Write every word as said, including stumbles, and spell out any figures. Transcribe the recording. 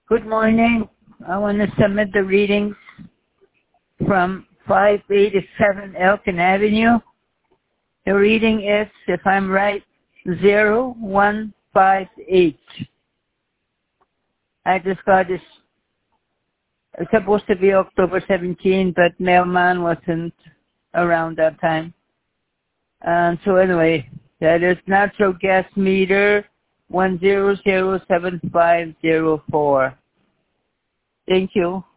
Good morning. I want to submit the readings from five eighty-seven Elkin Avenue. The reading is, if I'm right, zero one five eight. I just got this. It's supposed to be October seventeenth, but mailman wasn't around that time. And so anyway, that is natural gas meter one zero zero seven five zero four. Thank you.